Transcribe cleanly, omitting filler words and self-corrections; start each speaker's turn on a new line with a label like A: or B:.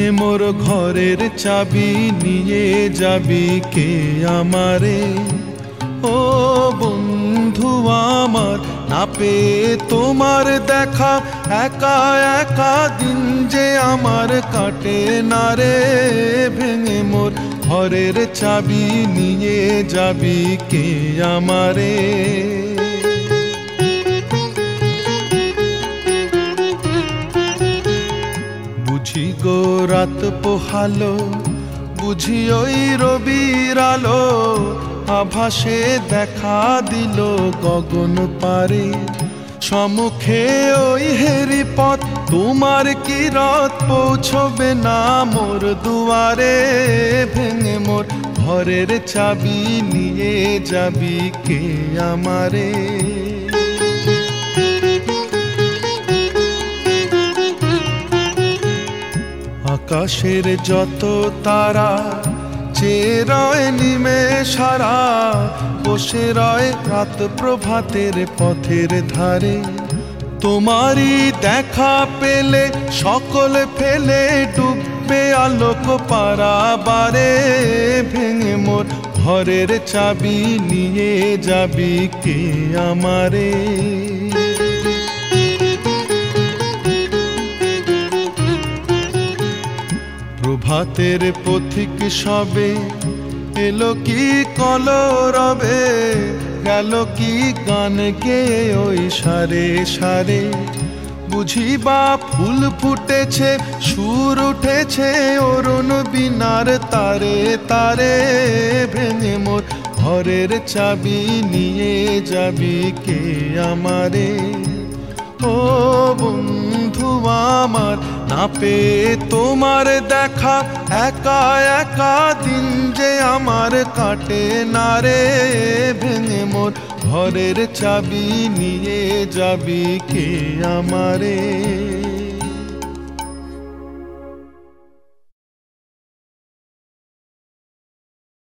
A: মোর ঘরের চাবি নিয়ে যাবি কে আমারে? ও বন্ধু আমার, না পেয়ে তোমার দেখা একা একা দিন যে আমার কাটে না রে। ভেঙে মোর ঘরের চাবি নিয়ে যাবি কে আমারে? বুঝি গো রাত পোহালো, বুঝি ওই রবির আলো, আভাসে দেখা দিল গগন পারে। সম্মুখে ওই হেরি পথ, তোমার কি রথ পৌঁছবে না মোর দুয়ারে? ভেঙে মোর ঘরের চাবি নিয়ে যাবি কে আমারে? আকাশের যত তারা চেয়ে রয় নিমেষারা, বসে রয় রাত প্রভাতের পথের ধারে। তোমারই দেখা পেলে সকল ফেলে ডুববে আলোক পারাবারে। ভেঙে মোর ঘরের চাবি নিয়ে যাবি কে আমারে? প্রভাতের পথিক সবে এলো কি কলরবে, গেল কি গান গেয়ে ওই সারে সারে। বুঝিবা ফুল ফুটেছে, সুর উঠেছে অরুণ বীণার তারে তারে। ভেঙে মোর ঘরের চাবি নিয়ে যাবি কে আমারে? ও বন্ধু আমার, না পেয়ে তোমার দেখা একা একা দিন যে আমার কাটে না রে। ভেঙে মোর ঘরের চাবি নিয়ে যাবি কে আমারে?